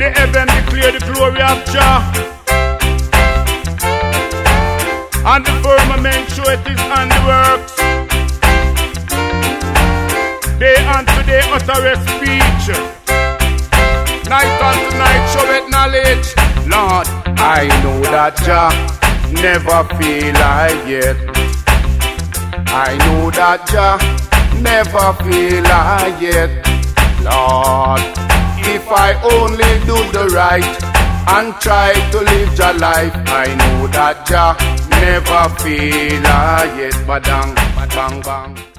The heaven declare the glory of Jah, and the firmament show it his handiworks. Day unto day utter a speech, night unto night show it knowledge. Lord, I know that Jah never fail I yet. I know that Jah never fail I yet. Lord, if I only do the right and try to live Jah life, I know that Jah never fail I yet. Badang, bang, bang.